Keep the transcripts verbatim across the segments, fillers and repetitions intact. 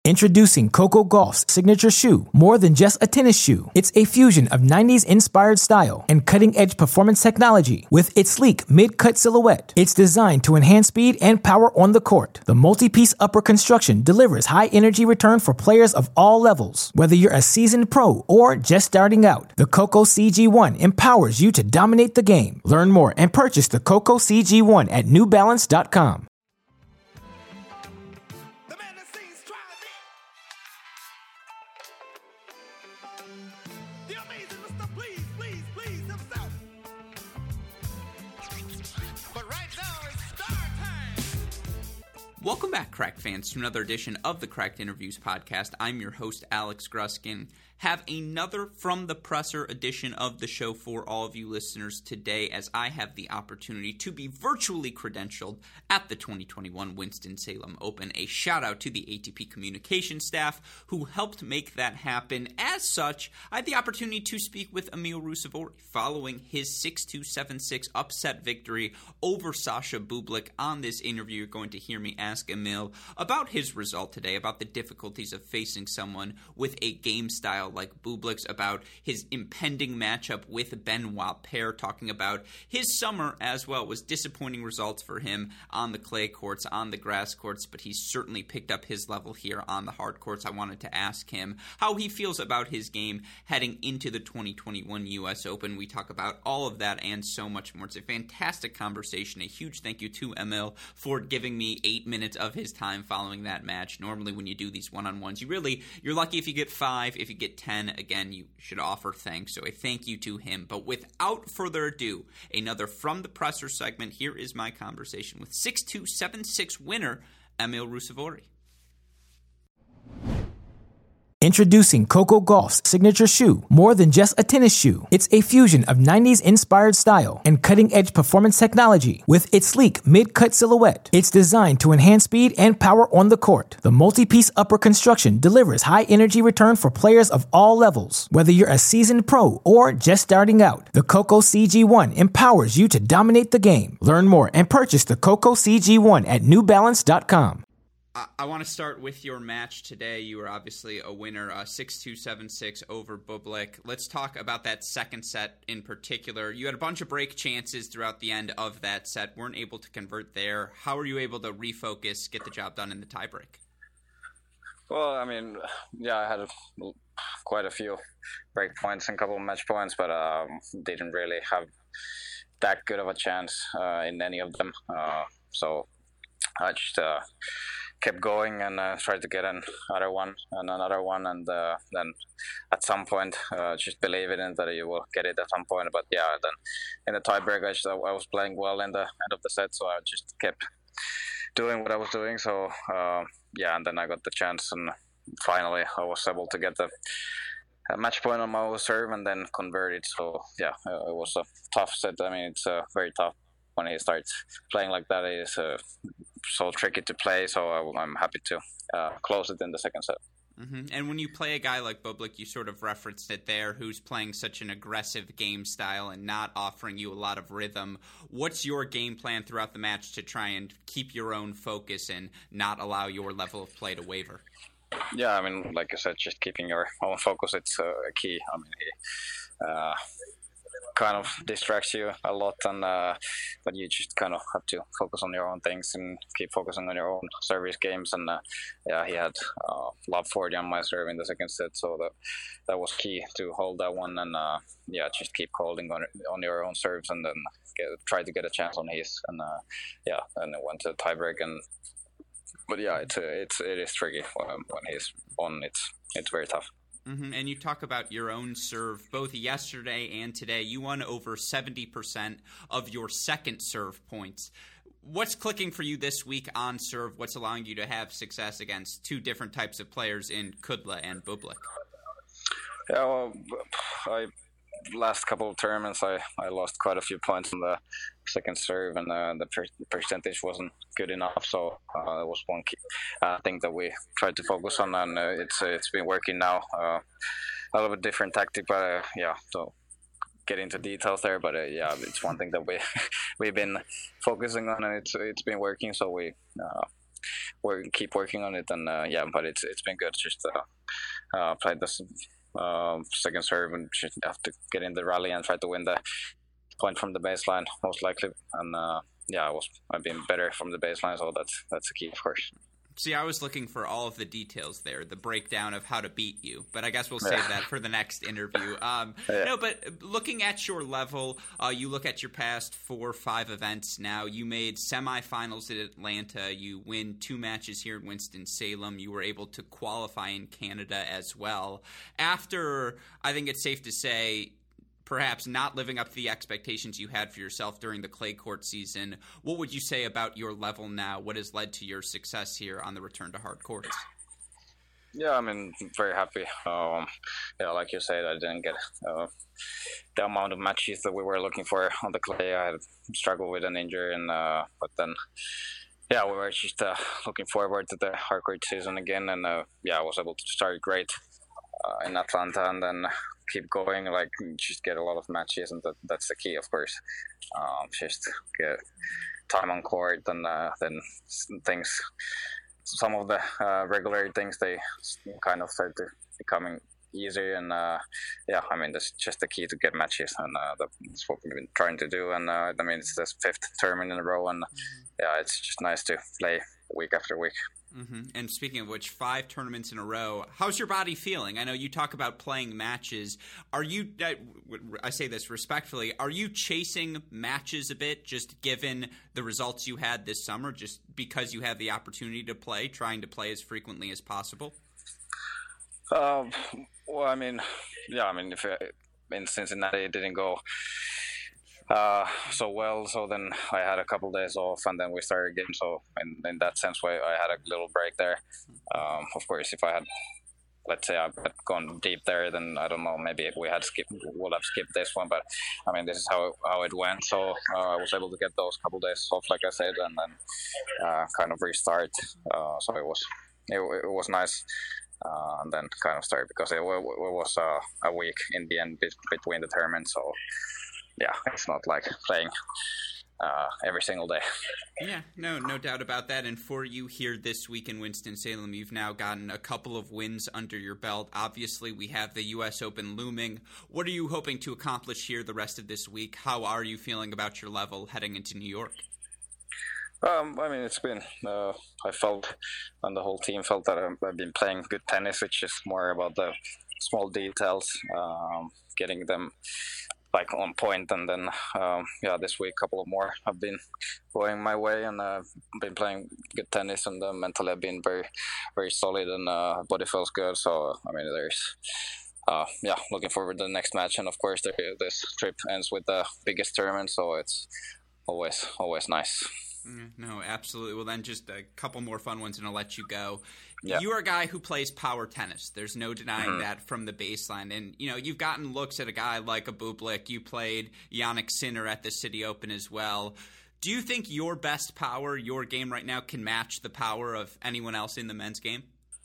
Introducing Coco Gauff's signature shoe, more than just a tennis shoe. It's a fusion of nineties-inspired style and cutting-edge performance technology. With its sleek mid-cut silhouette, it's designed to enhance speed and power on the court. The multi-piece upper construction delivers high-energy return for players of all levels. Whether you're a seasoned pro or just starting out, the Coco C G one empowers you to dominate the game. Learn more and purchase the Coco C G one at new balance dot com. Welcome back, Cracked fans, to another edition of the Cracked Interviews podcast. I'm your host, Alex Gruskin. Have another From the Presser edition of the show for all of you listeners today, as I have the opportunity to be virtually credentialed at the twenty twenty-one Winston-Salem Open. A shout out to the A T P communication staff who helped make that happen. As such, I had the opportunity to speak with Emil Ruusuvuori following his six two, seven six upset victory over Sasha Bublik. On this interview, you're going to hear me ask Emil about his result today, about the difficulties of facing someone with a game style like Bublik's, about his impending matchup with Benoit Paire, talking about his summer as well. It was disappointing results for him on the clay courts, on the grass courts, but he's certainly picked up his level here on the hard courts. I wanted to ask him how he feels about his game heading into the twenty twenty-one U S Open. We talk about all of that and so much more. It's a fantastic conversation. A huge thank you to Emil for giving me eight minutes of his time following that match. Normally when you do these one-on-ones, you really, you're lucky if you get five. If you get ten, again, you should offer thanks. So a thank you to him. But without further ado, another From the Presser segment. Here is my conversation with six two, seven six winner Emil Ruusuvuori. Introducing Coco Gauff's signature shoe, more than just a tennis shoe. It's a fusion of nineties-inspired style and cutting-edge performance technology. With its sleek mid-cut silhouette, it's designed to enhance speed and power on the court. The multi-piece upper construction delivers high-energy return for players of all levels. Whether you're a seasoned pro or just starting out, the Coco C G one empowers you to dominate the game. Learn more and purchase the Coco C G one at new balance dot com. I want to start with your match today. You were obviously a winner, uh, six two, seven six over Bublik. Let's talk about that second set in particular. You had a bunch of break chances throughout the end of that set, weren't able to convert there. How were you able to refocus, get the job done in the tiebreak? Well, I mean, yeah, I had a, quite a few break points and a couple of match points, but um, didn't really have that good of a chance uh, in any of them. Uh, so I just... Uh, kept going and uh, tried to get another one and another one, and uh, then at some point uh, just believe in it that you will get it at some point. But yeah, then in the tiebreak I, just, I was playing well in the end of the set, so I just kept doing what I was doing. So uh, yeah, and then I got the chance, and finally I was able to get the a match point on my serve and then convert it. So yeah, it was a tough set. I mean, it's uh, very tough when he starts playing like that. It is uh, so tricky to play, so I'm happy to uh, close it in the second set. Mm-hmm. And when you play a guy like Bublik, you sort of referenced it there, who's playing such an aggressive game style and not offering you a lot of rhythm. What's your game plan throughout the match to try and keep your own focus and not allow your level of play to waver? Yeah, I mean, like I said, just keeping your own focus, it's uh, key. I mean, he, uh, kind of distracts you a lot, and uh, but you just kind of have to focus on your own things and keep focusing on your own service games. And uh, yeah, he had uh, love forty on my serve in the second set, so that that was key to hold that one. And uh, yeah, just keep holding on on your own serves, and then get, try to get a chance on his. And uh, yeah, and it went to tiebreak. And but yeah, it's it's it is tricky when, when he's on. It's it's very tough. Mm-hmm. And you talk about your own serve both yesterday and today. You won over seventy percent of your second serve points. What's clicking for you this week on serve? What's allowing you to have success against two different types of players in Kudla and Bublik? Yeah, well, I last couple of tournaments, I, I lost quite a few points on the second serve, and uh, the per- percentage wasn't good enough. So uh, that was one key uh, thing that we tried to focus on, and uh, it's uh, it's been working now. Uh, a little bit different tactic, but uh, yeah, so get into details there. But uh, yeah, it's one thing that we we've been focusing on, and it's it's been working. So we uh, work, keep working on it, and uh, yeah, but it's it's been good. Just uh, uh, played this uh, second serve and just have to get in the rally and try to win the point from the baseline most likely, and uh, yeah, I was I've been better from the baseline, so that's that's the key, of course. See, I was looking for all of the details there, the breakdown of how to beat you, but I guess we'll save yeah. that for the next interview. Um, yeah. No, but looking at your level, uh, you look at your past four or five events now. You made semifinals at Atlanta. You win two matches here in Winston-Salem. You were able to qualify in Canada as well. After, I think it's safe to say, perhaps not living up to the expectations you had for yourself during the clay court season, what would you say about your level now? What has led to your success here on the return to hard courts? Yeah, I mean, very happy. Um, yeah, like you said, I didn't get uh, the amount of matches that we were looking for on the clay. I had struggled with an injury, and uh, but then, yeah, we were just uh, looking forward to the hard court season again, and uh, yeah, I was able to start great uh, in Atlanta, and then keep going, like just get a lot of matches, and that, that's the key, of course. Um, just get time on court, and uh, then things, some of the uh, regular things, they kind of start to becoming easier, and uh, yeah, I mean, that's just the key to get matches, and uh, that's what we've been trying to do, and uh, I mean, it's the fifth tournament in a row, and yeah, it's just nice to play week after week. Mm-hmm. And speaking of which, five tournaments in a row. How's your body feeling? I know you talk about playing matches. Are you, I, I say this respectfully, are you chasing matches a bit, just given the results you had this summer, just because you have the opportunity to play, trying to play as frequently as possible? Um, well, I mean, yeah, I mean, if it, in Cincinnati it didn't go Uh, so well, so then I had a couple days off, and then we started again. So in, in that sense, way I had a little break there. Um, of course, if I had, let's say, I had gone deep there, then I don't know, maybe we had skipped, would have skipped this one. But I mean, this is how how it went. So uh, I was able to get those couple days off, like I said, and then uh, kind of restart. Uh, so it was it, it was nice. Uh, and then kind of start because it, it was uh, a week in the end between the tournaments. So. Yeah, it's not like playing uh, every single day. Yeah, no, no doubt about that. And for you here this week in Winston-Salem, you've now gotten a couple of wins under your belt. Obviously, we have the U S Open looming. What are you hoping to accomplish here the rest of this week? How are you feeling about your level heading into New York? Um, I mean, it's been, uh, I felt, and the whole team felt that I've been playing good tennis, which is more about the small details, um, getting them like on point, and then um, yeah, this week a couple of more have been going my way, and I've uh, been playing good tennis, and uh, mentally I've been very, very solid, and uh, body feels good. So I mean, there's uh, yeah, looking forward to the next match, and of course, there, this trip ends with the biggest tournament, so it's always always nice. No, absolutely. Well, then just a couple more fun ones and I'll let you go. Yeah. You are a guy who plays power tennis. There's no denying mm-hmm. that from the baseline. And, you know, you've gotten looks at a guy like a Bublik. You played Jannik Sinner at the City Open as well. Do you think your best power, your game right now, can match the power of anyone else in the men's game?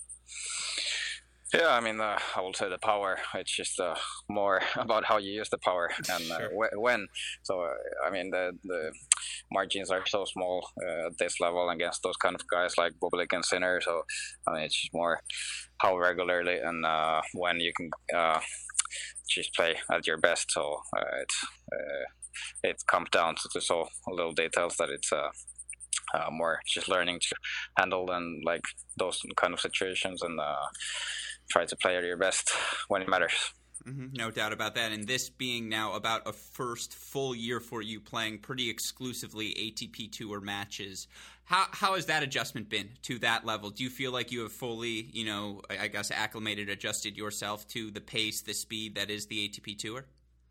Yeah, I mean, uh, I will say the power. It's just uh, more about how you use the power and uh, sure. when. So, uh, I mean, the the margins are so small uh, at this level against those kind of guys like Bublik and Sinner. So, I mean, it's just more how regularly and uh, when you can uh, just play at your best. So, uh, it's uh, it comes down to, to so little details that it's uh, uh, more just learning to handle and like those kind of situations and. Uh, Try to play at your best when it matters. Mm-hmm, no doubt about that. And this being now about a first full year for you playing pretty exclusively A T P Tour matches, how how has that adjustment been to that level? Do you feel like you have fully, you know, I guess acclimated, adjusted yourself to the pace, the speed that is the A T P Tour?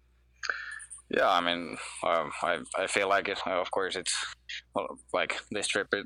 Yeah, I mean, um, I I feel like it. Of course, it's well, like this trip. It,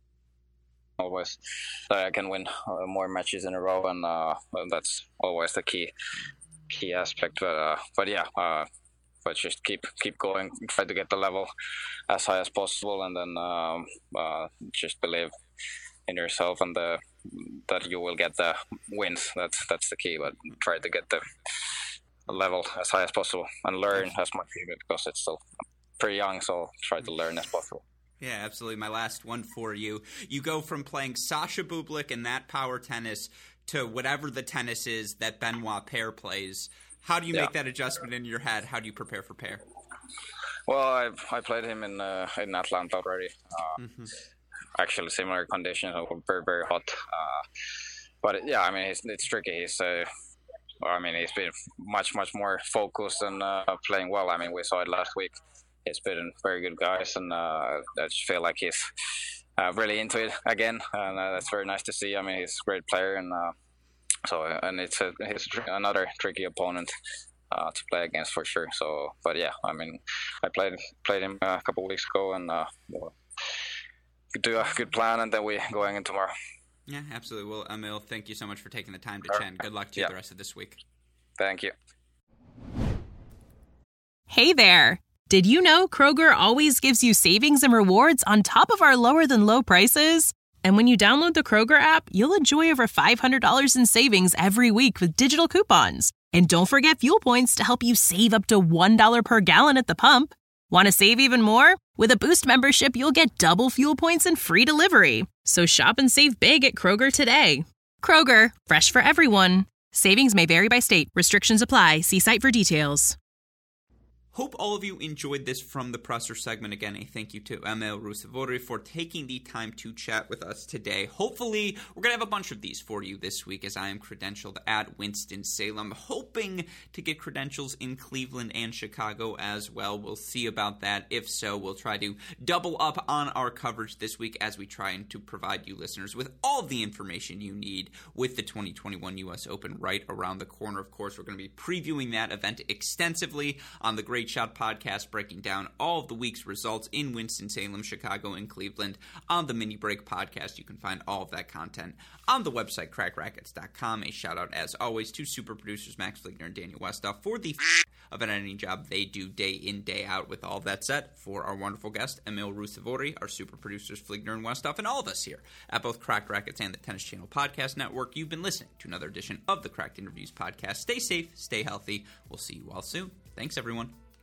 always that I can win uh, more matches in a row, and uh, that's always the key key aspect. But uh, but yeah, uh, but just keep keep going, try to get the level as high as possible, and then um, uh, just believe in yourself and the that you will get the wins. That's that's the key. But try to get the level as high as possible and learn as much because it's still pretty young. So try to learn as possible. Yeah, absolutely. My last one for you. You go from playing Sasha Bublik and that power tennis to whatever the tennis is that Benoit Paire plays. How do you yeah. make that adjustment in your head? How do you prepare for Paire? Well, I I played him in uh, in Atlanta already. Uh, mm-hmm. Actually, similar conditions, very very hot. Uh, but yeah, I mean, it's, it's tricky. He's uh, I mean, he's been much much more focused and uh, playing well. I mean, we saw it last week. He's been very good guys, and uh, I just feel like he's uh, really into it again, and uh, that's very nice to see. I mean, he's a great player, and uh, so and it's a, he's another tricky opponent uh, to play against for sure. So, but yeah, I mean, I played played him a couple of weeks ago, and uh, we'll do a good plan, and then we going in tomorrow. Yeah, absolutely. Well, Emil, thank you so much for taking the time to chat. Good luck to you yeah. the rest of this week. Thank you. Hey there. Did you know Kroger always gives you savings and rewards on top of our lower-than-low prices? And when you download the Kroger app, you'll enjoy over five hundred dollars in savings every week with digital coupons. And don't forget fuel points to help you save up to one dollar per gallon at the pump. Want to save even more? With a Boost membership, you'll get double fuel points and free delivery. So shop and save big at Kroger today. Kroger, fresh for everyone. Savings may vary by state. Restrictions apply. See site for details. Hope all of you enjoyed this From the Presser segment. Again, a thank you to Emil Ruusuvuori for taking the time to chat with us today. Hopefully, we're going to have a bunch of these for you this week as I am credentialed at Winston-Salem, hoping to get credentials in Cleveland and Chicago as well. We'll see about that. If so, we'll try to double up on our coverage this week as we try to provide you listeners with all of the information you need with the twenty twenty-one U S Open right around the corner. Of course, we're going to be previewing that event extensively on the Great Shot podcast, breaking down all of the week's results in Winston-Salem, Chicago, and Cleveland on the Mini Break podcast. You can find all of that content on the website crack rackets dot com. A shout out, as always, to super producers Max Fligner and Daniel Westoff for the f- of an editing job they do day in, day out. With all that said, for our wonderful guest, Emil Ruusuvuori, our super producers Fligner and Westoff, and all of us here at both Cracked Rackets and the Tennis Channel Podcast Network, you've been listening to another edition of the Cracked Interviews podcast. Stay safe, stay healthy. We'll see you all soon. Thanks, everyone.